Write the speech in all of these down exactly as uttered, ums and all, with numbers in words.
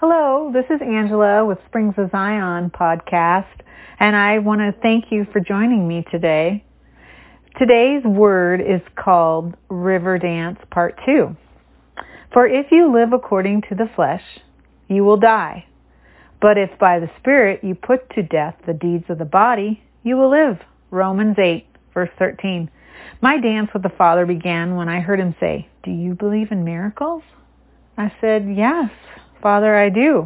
Hello, this is Angela with Springs of Zion podcast, and I want to thank you for joining me today. Today's word is called River Dance Part two. For if you live according to the flesh, you will die. But if by the Spirit you put to death the deeds of the body, you will live. Romans eight, verse thirteen. My dance with the Father began when I heard him say, "Do you believe in miracles?" I said, "Yes, Father, I do,"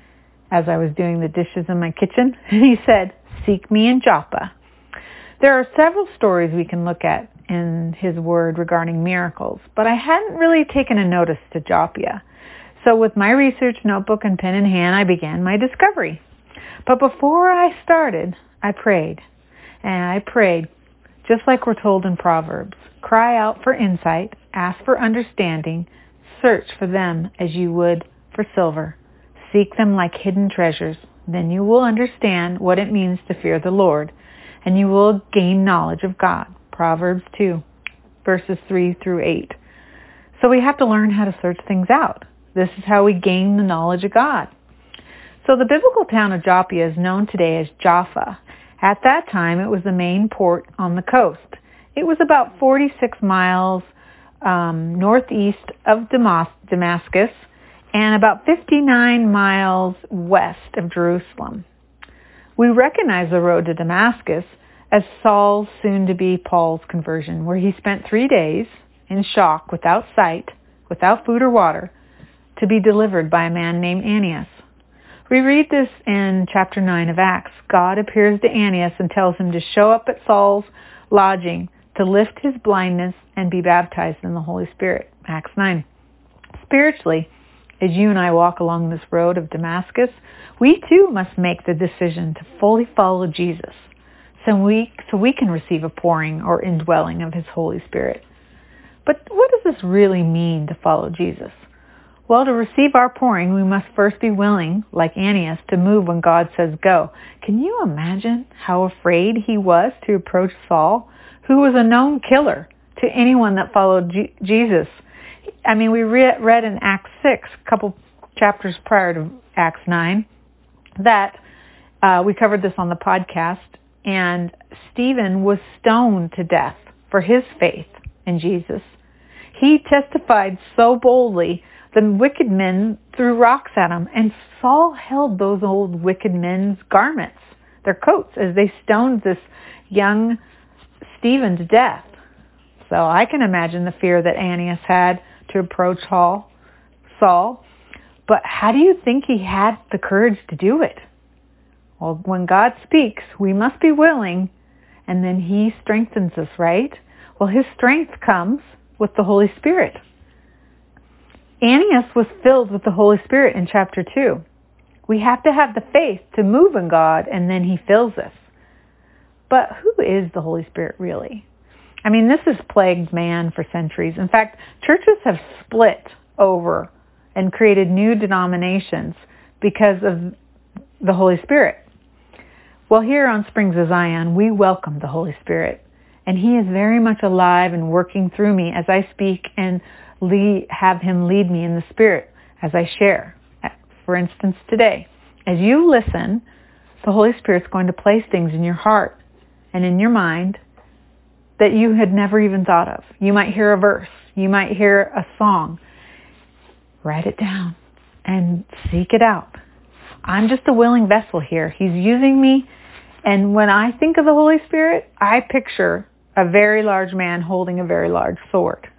as I was doing the dishes in my kitchen. And he said, "Seek me in Joppa." There are several stories we can look at in his word regarding miracles, but I hadn't really taken a notice to Joppa. So with my research notebook and pen in hand, I began my discovery. But before I started, I prayed. And I prayed, just like we're told in Proverbs, cry out for insight, ask for understanding, search for them as you would for silver. Seek them like hidden treasures. Then you will understand what it means to fear the Lord, and you will gain knowledge of God. Proverbs two, verses three through eight. So we have to learn how to search things out. This is how we gain the knowledge of God. So the biblical town of Joppa is known today as Jaffa. At that time, it was the main port on the coast. It was about forty-six miles um, northeast of Damas- Damascus and about fifty-nine miles west of Jerusalem. We recognize the road to Damascus as Saul's soon-to-be Paul's conversion, where he spent three days in shock, without sight, without food or water, to be delivered by a man named Ananias. We read this in chapter nine of Acts. God appears to Ananias and tells him to show up at Saul's lodging to lift his blindness and be baptized in the Holy Spirit. Acts nine. Spiritually, as you and I walk along this road of Damascus, we too must make the decision to fully follow Jesus so we, so we can receive a pouring or indwelling of his Holy Spirit. But what does this really mean to follow Jesus? Well, to receive our pouring, we must first be willing, like Ananias, to move when God says go. Can you imagine how afraid he was to approach Saul, who was a known killer to anyone that followed G- Jesus? I mean, we re- read in Acts six, a couple chapters prior to Acts nine, that uh, we covered this on the podcast, and Stephen was stoned to death for his faith in Jesus. He testified so boldly, the wicked men threw rocks at him, and Saul held those old wicked men's garments, their coats, as they stoned this young Stephen to death. So I can imagine the fear that Ananias had to approach Saul. Saul. But how do you think he had the courage to do it? Well, when God speaks, we must be willing, and then he strengthens us, right? Well, his strength comes with the Holy Spirit. Ananias was filled with the Holy Spirit in chapter two. We have to have the faith to move in God, and then he fills us. But who is the Holy Spirit really? I mean, this has plagued man for centuries. In fact, churches have split over and created new denominations because of the Holy Spirit. Well, here on Springs of Zion, we welcome the Holy Spirit, and he is very much alive and working through me as I speak and lead, have him lead me in the Spirit as I share. For instance, today, as you listen, the Holy Spirit's going to place things in your heart and in your mind that you had never even thought of. You might hear a verse. You might hear a song. Write it down and seek it out. I'm just a willing vessel here. He's using me. And when I think of the Holy Spirit, I picture a very large man holding a very large sword.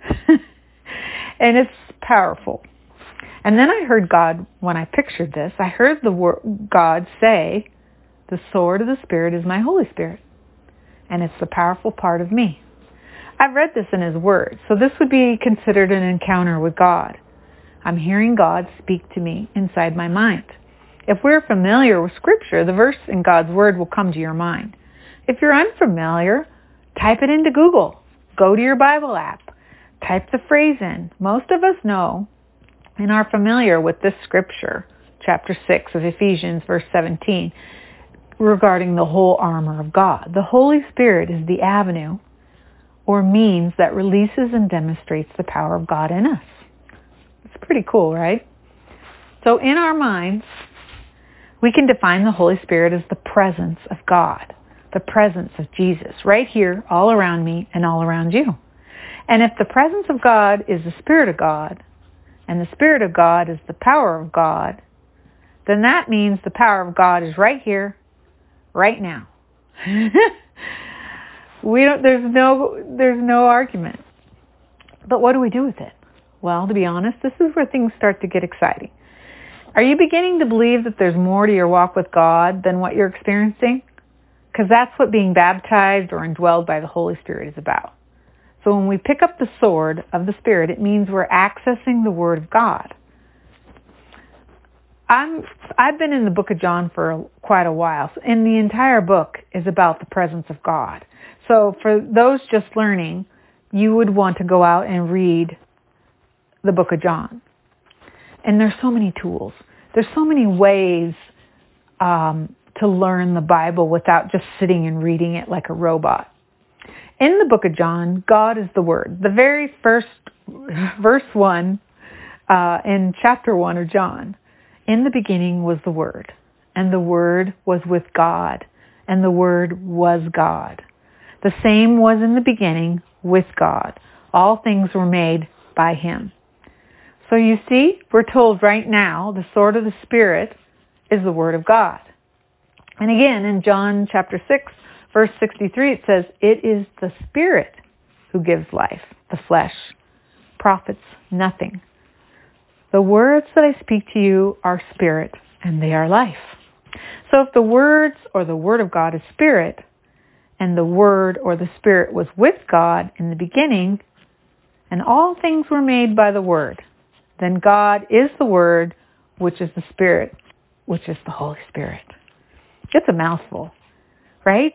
And it's powerful. And then I heard God, when I pictured this, I heard the word God say, the sword of the Spirit is my Holy Spirit. And it's the powerful part of me. I've read this in his word, so this would be considered an encounter with God. I'm hearing God speak to me inside my mind. If we're familiar with Scripture, the verse in God's word will come to your mind. If you're unfamiliar, type it into Google. Go to your Bible app. Type the phrase in. Most of us know and are familiar with this scripture, chapter six of Ephesians, verse seventeen, regarding the whole armor of God. The Holy Spirit is the avenue or means that releases and demonstrates the power of God in us. It's pretty cool, right? So in our minds, we can define the Holy Spirit as the presence of God, the presence of Jesus, right here, all around me and all around you. And if the presence of God is the Spirit of God, and the Spirit of God is the power of God, then that means the power of God is right here, right now. we don't. There's no. There's no argument. But what do we do with it? Well, to be honest, this is where things start to get exciting. Are you beginning to believe that there's more to your walk with God than what you're experiencing? Because that's what being baptized or indwelled by the Holy Spirit is about. So when we pick up the sword of the Spirit, it means we're accessing the Word of God. I'm, I've been in the book of John for quite a while, and the entire book is about the presence of God. So for those just learning, you would want to go out and read the book of John. And there's so many tools. There's so many ways um, to learn the Bible without just sitting and reading it like a robot. In the book of John, God is the Word. The very first verse one uh, in chapter one of John, in the beginning was the Word, and the Word was with God, and the Word was God. The same was in the beginning with God. All things were made by Him. So you see, we're told right now the sword of the Spirit is the Word of God. And again, in John chapter six, verse sixty-three, it says, it is the Spirit who gives life. The flesh profits nothing. The words that I speak to you are spirit, and they are life. So if the words or the Word of God is spirit, and the Word or the Spirit was with God in the beginning, and all things were made by the Word, then God is the Word, which is the Spirit, which is the Holy Spirit. It's a mouthful, right?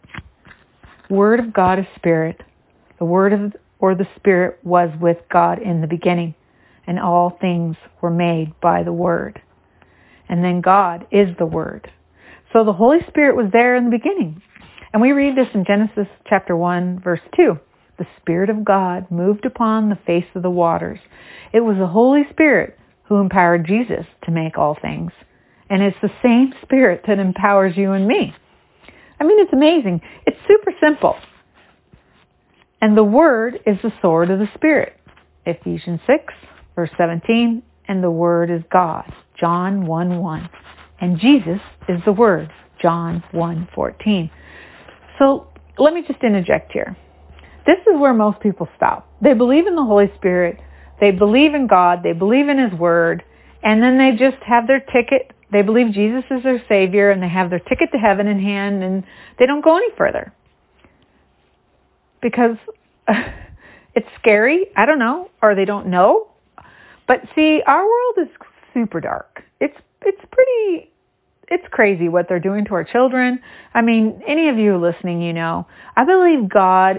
Word of God is Spirit. The Word of or the Spirit was with God in the beginning, and all things were made by the Word. And then God is the Word. So the Holy Spirit was there in the beginning. And we read this in Genesis chapter one, verse two. The Spirit of God moved upon the face of the waters. It was the Holy Spirit who empowered Jesus to make all things. And it's the same Spirit that empowers you and me. I mean, it's amazing. It's super simple. And the Word is the sword of the Spirit. Ephesians six, verse seventeen. And the Word is God. John one, one. And Jesus is the Word. John one, fourteen. So let me just interject here. This is where most people stop. They believe in the Holy Spirit. They believe in God. They believe in His Word. And then they just have their ticket. They believe Jesus is their Savior, and they have their ticket to heaven in hand, and they don't go any further. Because it's scary. I don't know. Or they don't know. But see, our world is super dark. It's it's pretty... It's crazy what they're doing to our children. I mean, any of you listening, you know, I believe God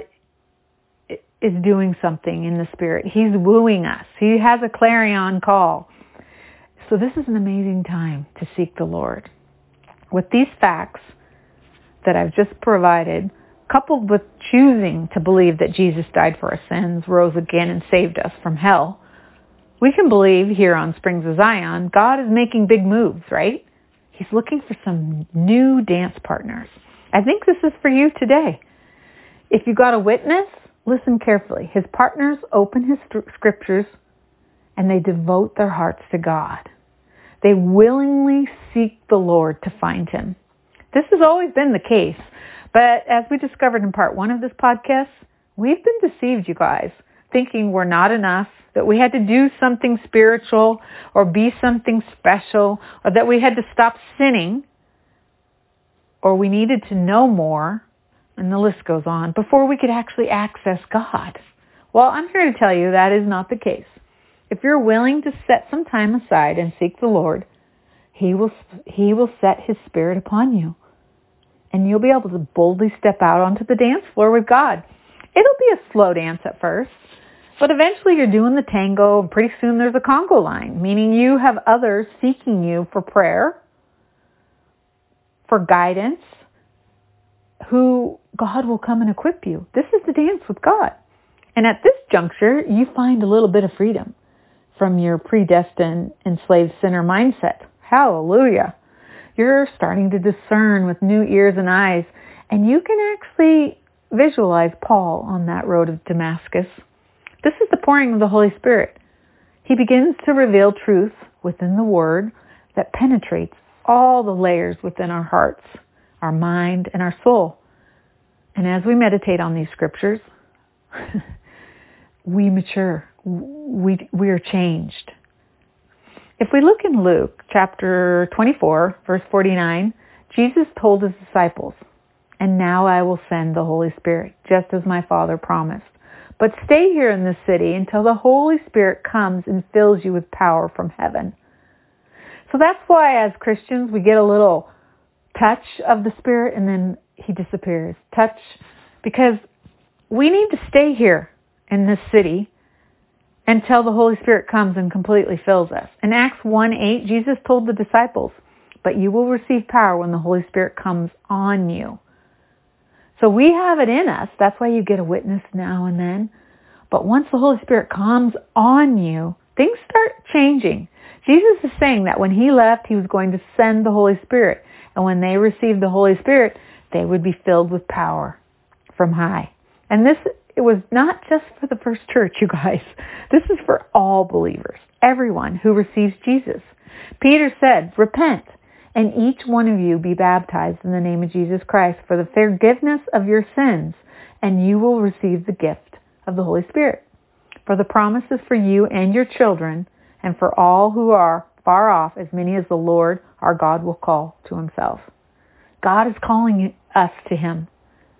is doing something in the Spirit. He's wooing us. He has a clarion call. So this is an amazing time to seek the Lord. With these facts that I've just provided, coupled with choosing to believe that Jesus died for our sins, rose again, and saved us from hell, we can believe here on Springs of Zion, God is making big moves, right? He's looking for some new dance partners. I think this is for you today. If you got a witness, listen carefully. His partners open his scriptures and they devote their hearts to God. They willingly seek the Lord to find Him. This has always been the case. But as we discovered in part one of this podcast, we've been deceived, you guys, thinking we're not enough, that we had to do something spiritual or be something special, or that we had to stop sinning, or we needed to know more, and the list goes on, before we could actually access God. Well, I'm here to tell you that is not the case. If you're willing to set some time aside and seek the Lord, He will, He will set His Spirit upon you, and you'll be able to boldly step out onto the dance floor with God. It'll be a slow dance at first, but eventually you're doing the tango, and pretty soon there's a Congo line, meaning you have others seeking you for prayer, for guidance, who God will come and equip you. This is the dance with God. And at this juncture, you find a little bit of freedom. from your predestined, enslaved sinner mindset. Hallelujah. You're starting to discern with new ears and eyes, and you can actually visualize Paul on that road of Damascus. This is the pouring of the Holy Spirit. He begins to reveal truth within the Word that penetrates all the layers within our hearts, our mind, and our soul. And as we meditate on these scriptures, we mature. We, we are changed. If we look in Luke chapter twenty-four, verse forty-nine, Jesus told his disciples, "And now I will send the Holy Spirit, just as my Father promised. But stay here in this city until the Holy Spirit comes and fills you with power from heaven." So that's why as Christians we get a little touch of the Spirit and then he disappears. Touch, because we need to stay here in this city until the Holy Spirit comes and completely fills us. In Acts one eight, Jesus told the disciples, "But you will receive power when the Holy Spirit comes on you." So we have it in us. That's why you get a witness now and then. But once the Holy Spirit comes on you, things start changing. Jesus is saying that when he left, he was going to send the Holy Spirit. And when they received the Holy Spirit, they would be filled with power from high. And this, it was not just for the first church, you guys. This is for all believers, everyone who receives Jesus. Peter said, "Repent, and each one of you be baptized in the name of Jesus Christ for the forgiveness of your sins, and you will receive the gift of the Holy Spirit. For the promise is for you and your children, and for all who are far off, as many as the Lord our God will call to himself." God is calling us to him.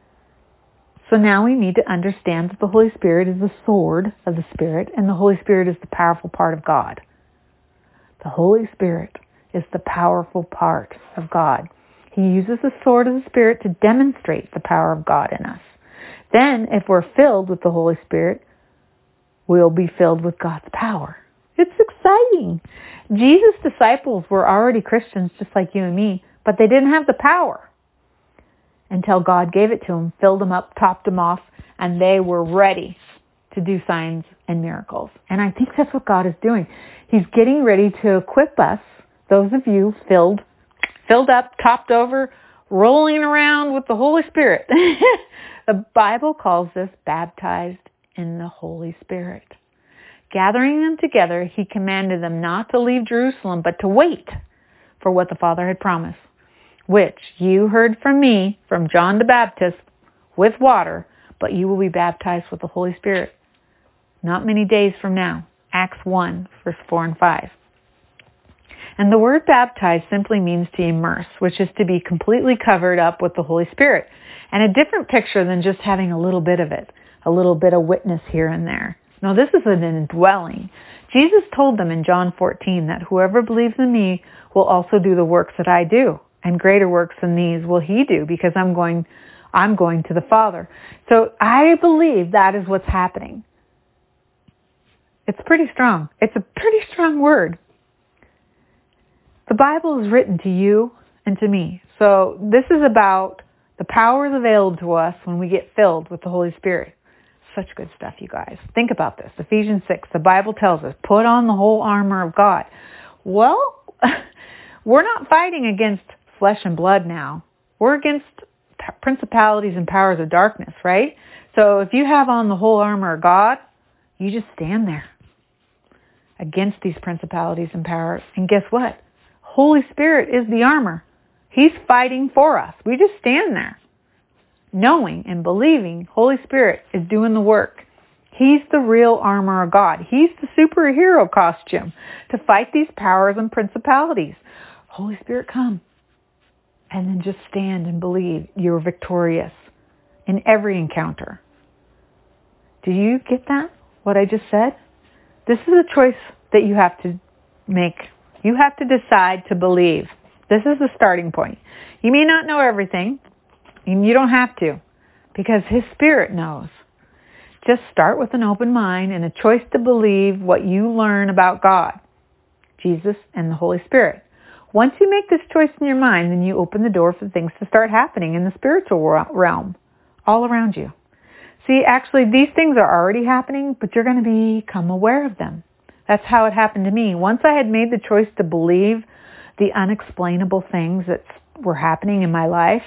So now we need to understand that the Holy Spirit is the sword of the Spirit, and the Holy Spirit is the powerful part of God. The Holy Spirit is the powerful part of God. He uses the sword of the Spirit to demonstrate the power of God in us. Then, if we're filled with the Holy Spirit, we'll be filled with God's power. It's exciting. Jesus' disciples were already Christians just like you and me, but they didn't have the power until God gave it to them, filled them up, topped them off, and they were ready to do signs and miracles. And I think that's what God is doing. He's getting ready to equip us, those of you filled, filled up, topped over, rolling around with the Holy Spirit. The Bible calls this baptized in the Holy Spirit. Gathering them together, he commanded them not to leave Jerusalem, but to wait for what the Father had promised, which you heard from me, from John the Baptist, with water, but you will be baptized with the Holy Spirit not many days from now. Acts one, verse four and five. And the word baptize simply means to immerse, which is to be completely covered up with the Holy Spirit. And a different picture than just having a little bit of it, a little bit of witness here and there. No, this is an indwelling. Jesus told them in John fourteen that whoever believes in me will also do the works that I do, and greater works than these will he do, because I'm going, I'm going to the Father. So I believe that is what's happening. It's pretty strong. It's a pretty strong word. The Bible is written to you and to me. So this is about the powers available to us when we get filled with the Holy Spirit. Such good stuff, you guys. Think about this. Ephesians six, the Bible tells us, put on the whole armor of God. Well, we're not fighting against flesh and blood now. We're against principalities and powers of darkness, right? So if you have on the whole armor of God, you just stand there against these principalities and powers. And guess what? Holy Spirit is the armor. He's fighting for us. We just stand there, knowing and believing Holy Spirit is doing the work. He's the real armor of God. He's the superhero costume to fight these powers and principalities. Holy Spirit, come. And then just stand and believe you're victorious in every encounter. Do you get that? What I just said? This is a choice that you have to make. You have to decide to believe. This is the starting point. You may not know everything, and you don't have to, because His Spirit knows. Just start with an open mind and a choice to believe what you learn about God, Jesus, and the Holy Spirit. Once you make this choice in your mind, then you open the door for things to start happening in the spiritual realm, all around you. See, actually, these things are already happening, but you're going to become aware of them. That's how it happened to me. Once I had made the choice to believe the unexplainable things that were happening in my life,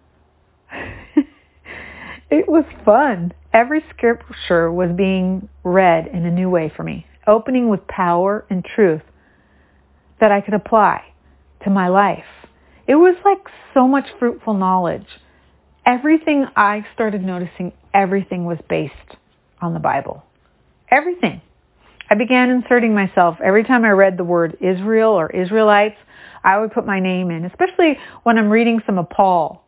it was fun. Every scripture was being read in a new way for me, opening with power and truth that I could apply to my life. It was like so much fruitful knowledge. Everything I started noticing, everything was based on the Bible. Everything. I began inserting myself. Every time I read the word Israel or Israelites, I would put my name in, especially when I'm reading some of Paul.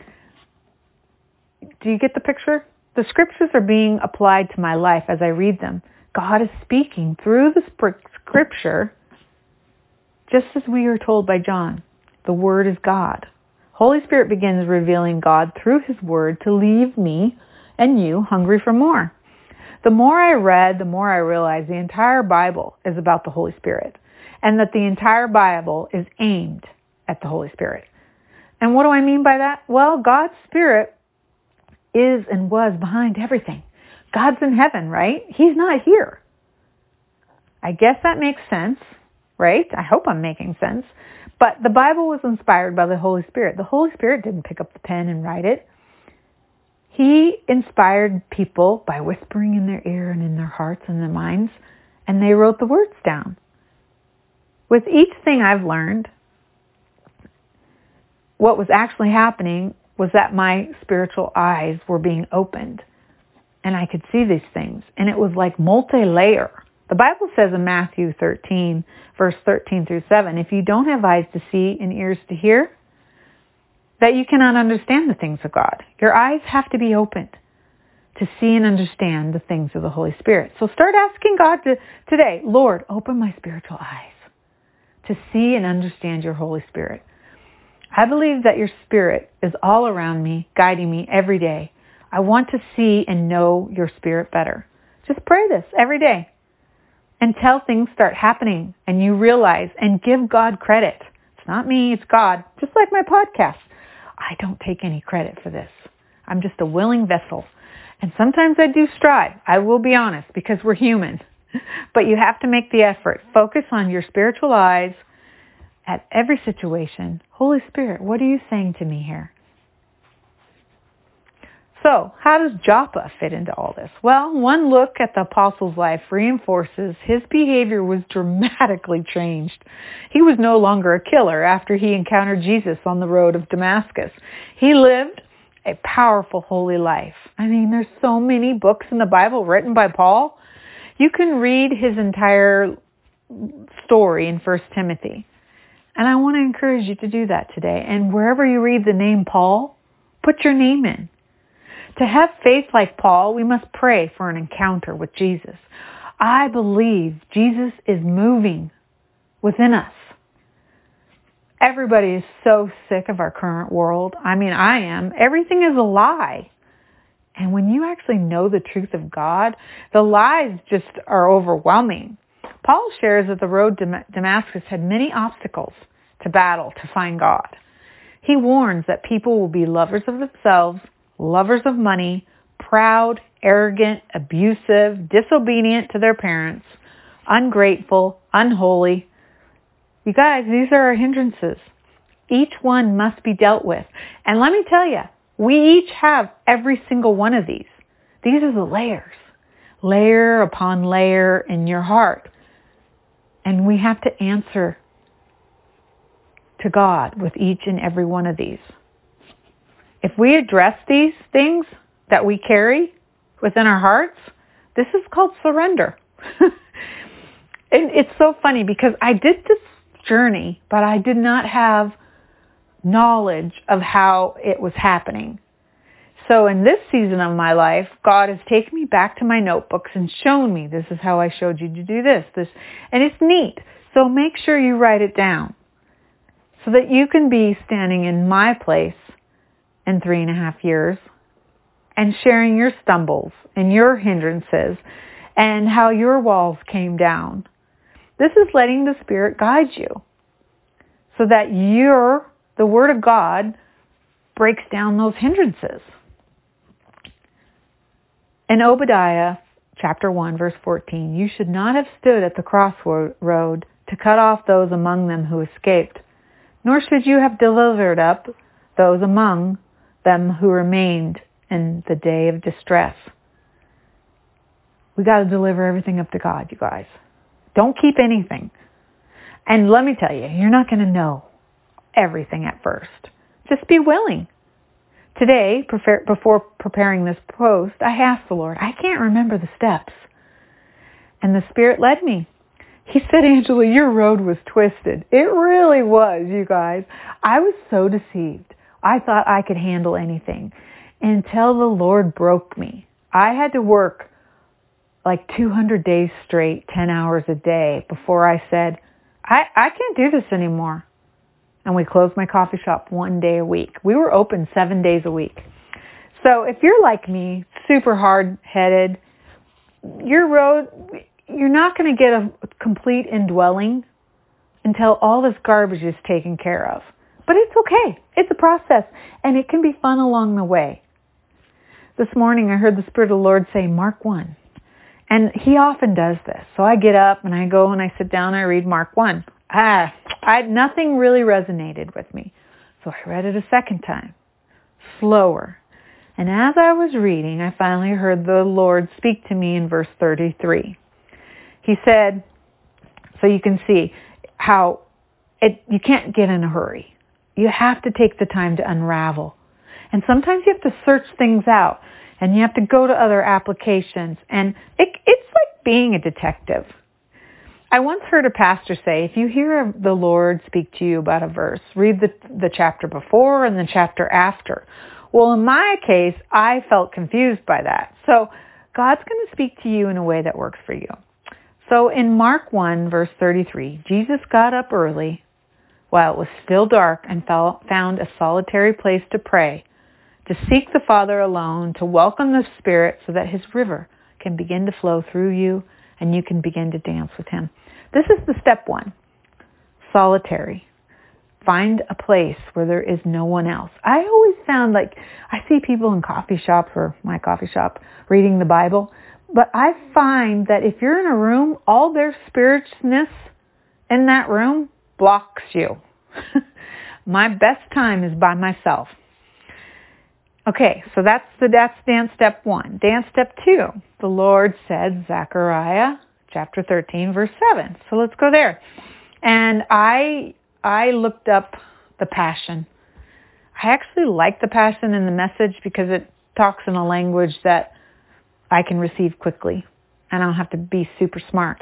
Do you get the picture? The scriptures are being applied to my life as I read them. God is speaking through the scripture, just as we are told by John. The Word is God. Holy Spirit begins revealing God through His Word to leave me and you hungry for more. The more I read, the more I realized the entire Bible is about the Holy Spirit, and that the entire Bible is aimed at the Holy Spirit. And what do I mean by that? Well, God's Spirit is and was behind everything. God's in heaven, right? He's not here. I guess that makes sense, right? I hope I'm making sense. But the Bible was inspired by the Holy Spirit. The Holy Spirit didn't pick up the pen and write it. He inspired people by whispering in their ear and in their hearts and their minds, and they wrote the words down. With each thing I've learned, what was actually happening was that my spiritual eyes were being opened, and I could see these things, and it was like multi-layer. The Bible says in Matthew thirteen, verse thirteen through seven, if you don't have eyes to see and ears to hear, that you cannot understand the things of God. Your eyes have to be opened to see and understand the things of the Holy Spirit. So start asking God to, today, Lord, open my spiritual eyes to see and understand your Holy Spirit. I believe that your Spirit is all around me, guiding me every day. I want to see and know your Spirit better. Just pray this every day until things start happening and you realize and give God credit. It's not me, it's God. Just like my podcast. I don't take any credit for this. I'm just a willing vessel. And sometimes I do strive. I will be honest, because we're human. But you have to make the effort. Focus on your spiritual eyes at every situation. Holy Spirit, what are you saying to me here? So, how does Joppa fit into all this? Well, one look at the apostle's life reinforces his behavior was dramatically changed. He was no longer a killer after he encountered Jesus on the road of Damascus. He lived a powerful, holy life. I mean, there's so many books in the Bible written by Paul. You can read his entire story in First Timothy. And I want to encourage you to do that today. And wherever you read the name Paul, put your name in. To have faith like Paul, we must pray for an encounter with Jesus. I believe Jesus is moving within us. Everybody is so sick of our current world. I mean, I am. Everything is a lie. And when you actually know the truth of God, the lies just are overwhelming. Paul shares that the road to Damascus had many obstacles to battle to find God. He warns that people will be lovers of themselves, lovers of money, proud, arrogant, abusive, disobedient to their parents, ungrateful, unholy. You guys, these are our hindrances. Each one must be dealt with. And let me tell you, we each have every single one of these. These are the layers, layer upon layer in your heart. And we have to answer to God with each and every one of these. If we address these things that we carry within our hearts, this is called surrender. And it's so funny because I did this journey, but I did not have knowledge of how it was happening. So in this season of my life, God has taken me back to my notebooks and shown me this is how I showed you to do this, this, and it's neat. So make sure you write it down so that you can be standing in my place in three and a half years and sharing your stumbles and your hindrances and how your walls came down. This is letting the Spirit guide you so that your, the Word of God breaks down those hindrances. In Obadiah chapter one, verse fourteen, you should not have stood at the crossroad to cut off those among them who escaped, nor should you have delivered up those among them who remained in the day of distress. We got to deliver everything up to God, you guys. Don't keep anything. And let me tell you, you're not going to know everything at first. Just be willing. Today, before preparing this post, I asked the Lord, I can't remember the steps. And the Spirit led me. He said, Angela, your road was twisted. It really was, you guys. I was so deceived. I thought I could handle anything until the Lord broke me. I had to work like two hundred days straight, ten hours a day before I said, I, I can't do this anymore. And we closed my coffee shop one day a week. We were open seven days a week. So if you're like me, super hard-headed, your road, you're not going to get a complete indwelling until all this garbage is taken care of. But it's okay. It's a process, and it can be fun along the way. This morning I heard the Spirit of the Lord say, Mark one. And He often does this. So I get up and I go and I sit down and I read Mark one. Ah, I, nothing really resonated with me. So I read it a second time, slower. And as I was reading, I finally heard the Lord speak to me in verse thirty-three. He said, so you can see how it, you can't get in a hurry. You have to take the time to unravel. And sometimes you have to search things out. And you have to go to other applications. And it, it's like being a detective. I once heard a pastor say, if you hear the Lord speak to you about a verse, read the, the chapter before and the chapter after. Well, in my case, I felt confused by that. So God's going to speak to you in a way that works for you. So in Mark one, verse thirty-three, Jesus got up early while it was still dark and found a solitary place to pray, to seek the Father alone, to welcome the Spirit so that His river can begin to flow through you and you can begin to dance with Him. This is the step one, solitary. Find a place where there is no one else. I always found like, I see people in coffee shops or my coffee shop reading the Bible, but I find that if you're in a room, all their spiritualness in that room blocks you. My best time is by myself. Okay, so that's the that's dance step one. Dance step two. The Lord said, Zechariah chapter thirteen, verse seven. So let's go there. And I I looked up the Passion. I actually like the Passion in the Message because it talks in a language that I can receive quickly. And I don't have to be super smart.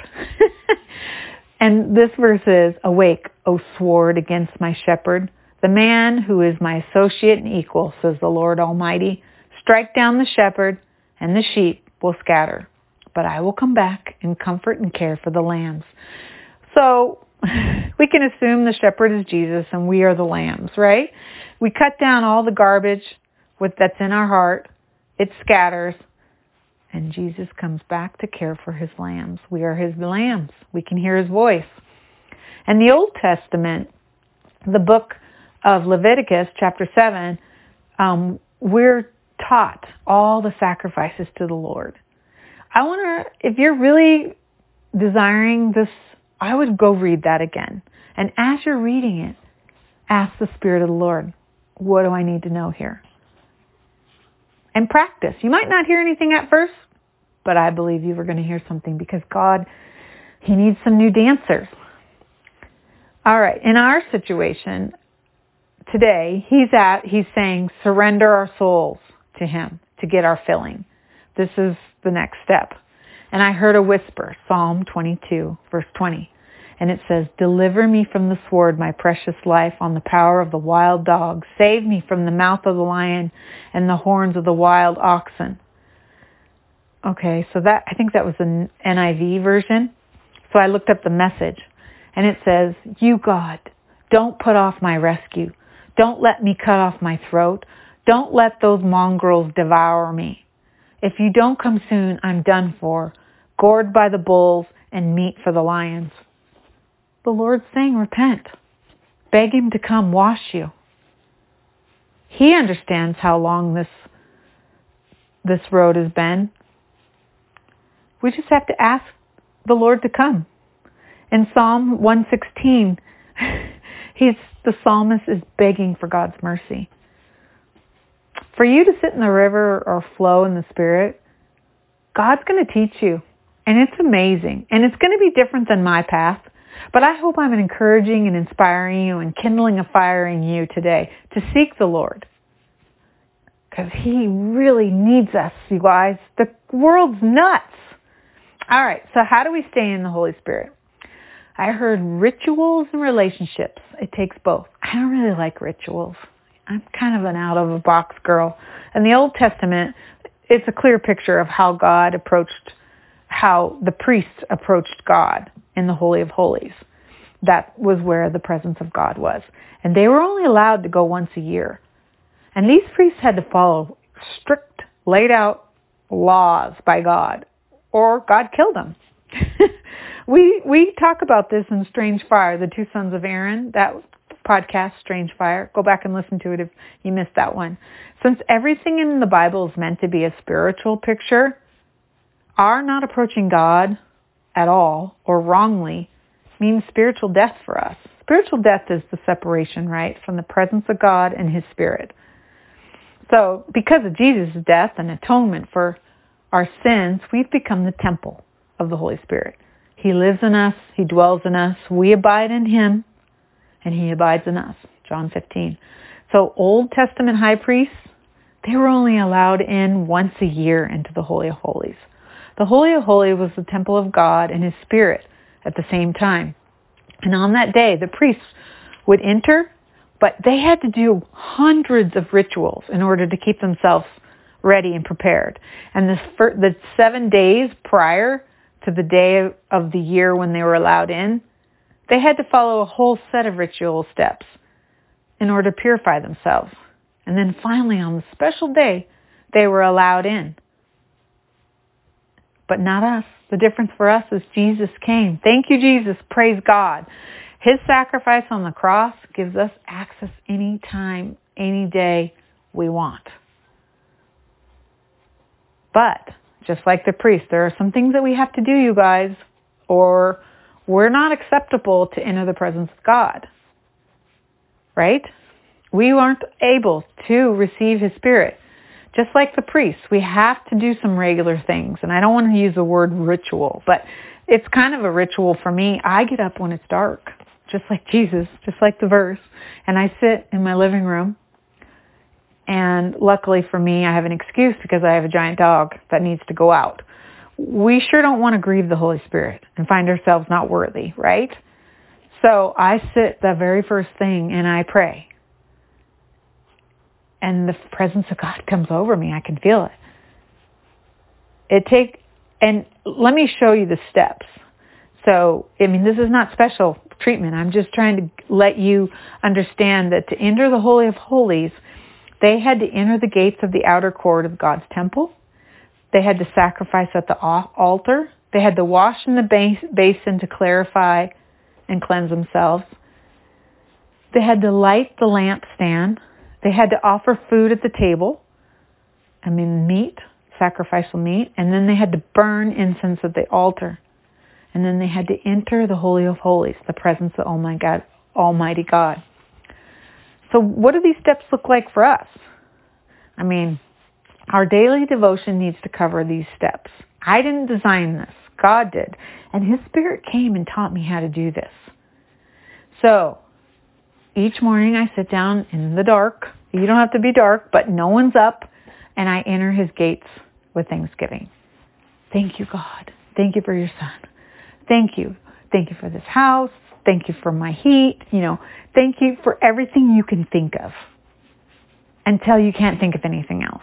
And this verse is, awake, O sword, against my shepherd, the man who is my associate and equal, says the Lord Almighty. Strike down the shepherd, and the sheep will scatter. But I will come back and comfort and care for the lambs. So we can assume the shepherd is Jesus and we are the lambs, right? We cut down all the garbage with that's in our heart. It scatters. And Jesus comes back to care for His lambs. We are His lambs. We can hear His voice. And the Old Testament, the book of Leviticus, chapter seven, um, we're taught all the sacrifices to the Lord. I want to, if you're really desiring this, I would go read that again. And as you're reading it, ask the Spirit of the Lord, what do I need to know here? And practice. You might not hear anything at first, but I believe you were going to hear something because God, He needs some new dancers. All right. In our situation today, He's at, He's saying, surrender our souls to Him to get our filling. This is the next step. And I heard a whisper, Psalm twenty-two, verse twenty. And it says, deliver me from the sword, my precious life, on the power of the wild dog. Save me from the mouth of the lion and the horns of the wild oxen. Okay, so that I think that was an N I V version. So I looked up the Message. And it says, you, God, don't put off my rescue. Don't let me cut off my throat. Don't let those mongrels devour me. If you don't come soon, I'm done for, gored by the bulls and meat for the lions. The Lord's saying, repent. Beg Him to come wash you. He understands how long this, this road has been. We just have to ask the Lord to come. In Psalm one sixteen, he's, the psalmist is begging for God's mercy. For you to sit in the river or flow in the Spirit, God's going to teach you. And it's amazing. And it's going to be different than my path. But I hope I'm encouraging and inspiring you and kindling a fire in you today to seek the Lord. Because He really needs us, you guys. The world's nuts. All right, so how do we stay in the Holy Spirit? I heard rituals and relationships. It takes both. I don't really like rituals. I'm kind of an out-of-the-box girl. In the Old Testament, it's a clear picture of how God approached, how the priests approached God in the Holy of Holies. That was where the presence of God was. And they were only allowed to go once a year. And these priests had to follow strict, laid out laws by God, or God killed them. we we talk about this in Strange Fire, the two sons of Aaron, that podcast, Strange Fire. Go back and listen to it if you missed that one. Since everything in the Bible is meant to be a spiritual picture, our not approaching God at all or wrongly means spiritual death for us. Spiritual death is the separation, right, from the presence of God and His Spirit. So because of Jesus' death and atonement for our sins, we've become the temple of the Holy Spirit. He lives in us. He dwells in us. We abide in Him, and He abides in us. John fifteen. So Old Testament high priests, they were only allowed in once a year into the Holy of Holies. The Holy of Holies was the temple of God and His Spirit at the same time. And on that day, the priests would enter, but they had to do hundreds of rituals in order to keep themselves ready and prepared. And the, the seven days prior to the day of the year when they were allowed in, they had to follow a whole set of ritual steps in order to purify themselves. And then finally, on the special day, they were allowed in. But not us. The difference for us is Jesus came. Thank you, Jesus. Praise God. His sacrifice on the cross gives us access anytime, any day we want. But just like the priest, there are some things that we have to do, you guys, or we're not acceptable to enter the presence of God. Right? We aren't able to receive His Spirit. Just like the priests, we have to do some regular things. And I don't want to use the word ritual, but it's kind of a ritual for me. I get up when it's dark, just like Jesus, just like the verse. And I sit in my living room. And luckily for me, I have an excuse because I have a giant dog that needs to go out. We sure don't want to grieve the Holy Spirit and find ourselves not worthy, right? So I sit the very first thing and I pray. And the presence of God comes over me. I can feel it. It take, and let me show you the steps. So, I mean, this is not special treatment. I'm just trying to let you understand that to enter the Holy of Holies, they had to enter the gates of the outer court of God's temple. They had to sacrifice at the altar. They had to wash in the basin to clarify and cleanse themselves. They had to light the lampstand. They had to offer food at the table. I mean, meat, sacrificial meat. And then they had to burn incense at the altar. And then they had to enter the Holy of Holies, the presence of Almighty God. Almighty God. So what do these steps look like for us? I mean, our daily devotion needs to cover these steps. I didn't design this. God did. And His Spirit came and taught me how to do this. So each morning I sit down in the dark. You don't have to be dark, but no one's up. And I enter His gates with thanksgiving. Thank you, God. Thank you for your Son. Thank you. Thank you for this house. Thank you for my heat. You know, thank you for everything you can think of until you can't think of anything else.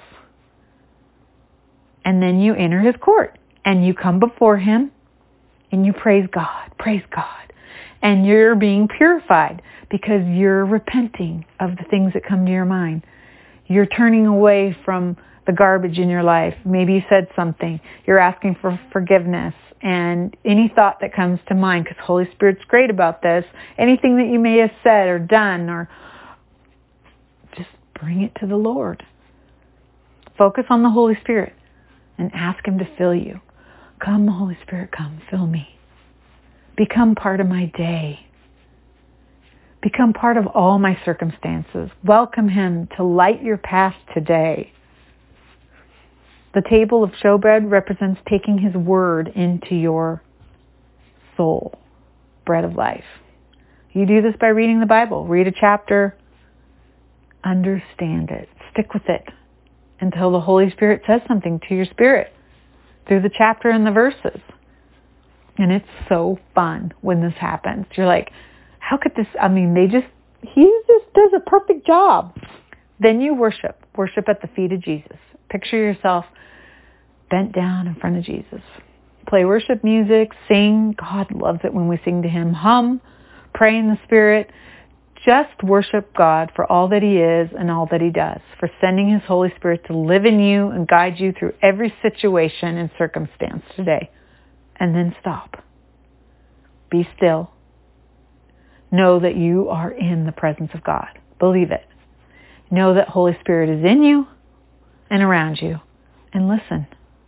And then you enter His court and you come before Him and you praise God. Praise God. And you're being purified because you're repenting of the things that come to your mind. You're turning away from the garbage in your life. Maybe you said something. You're asking for forgiveness and any thought that comes to mind, because Holy Spirit's great about this. Anything that you may have said or done, or just bring it to the Lord. Focus on the Holy Spirit and ask Him to fill you. Come, Holy Spirit, come, fill me. Become part of my day. Become part of all my circumstances. Welcome him to light your path today. The table of showbread represents taking his word into your soul, bread of life. You do this by reading the Bible. Read a chapter, understand it, stick with it until the Holy Spirit says something to your spirit through the chapter and the verses. And it's so fun when this happens. You're like, how could this, I mean, they just, he just does a perfect job. Then you worship. Worship at the feet of Jesus. Picture yourself bent down in front of Jesus. Play worship music, sing. God loves it when we sing to him. Hum, pray in the Spirit. Just worship God for all that he is and all that he does, for sending his Holy Spirit to live in you and guide you through every situation and circumstance today. And then stop. Be still. Know that you are in the presence of God. Believe it. Know that Holy Spirit is in you and around you. And listen.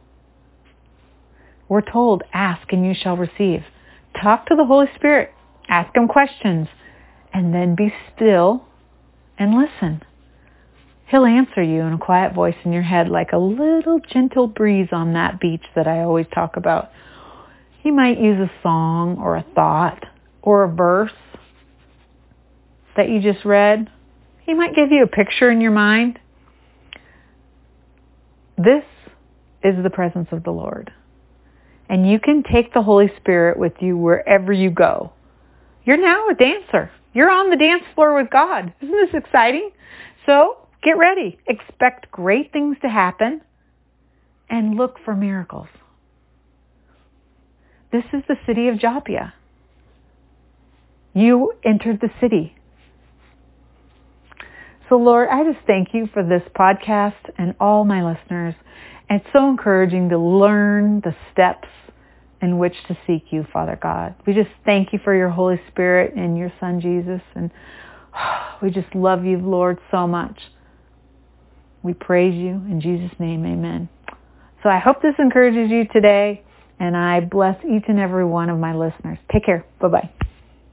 We're told, ask and you shall receive. Talk to the Holy Spirit. Ask him questions. And then be still and listen. He'll answer you in a quiet voice in your head like a little gentle breeze on that beach that I always talk about. He might use a song or a thought or a verse that you just read. He might give you a picture in your mind. This is the presence of the Lord. And you can take the Holy Spirit with you wherever you go. You're now a dancer. You're on the dance floor with God. Isn't this exciting? So get ready. Expect great things to happen and look for miracles. This is the city of Joppa. You entered the city. So Lord, I just thank you for this podcast and all my listeners. And it's so encouraging to learn the steps in which to seek you, Father God. We just thank you for your Holy Spirit and your Son, Jesus. And we just love you, Lord, so much. We praise you. In Jesus' name, amen. So I hope this encourages you today. And I bless each and every one of my listeners. Take care. Bye-bye.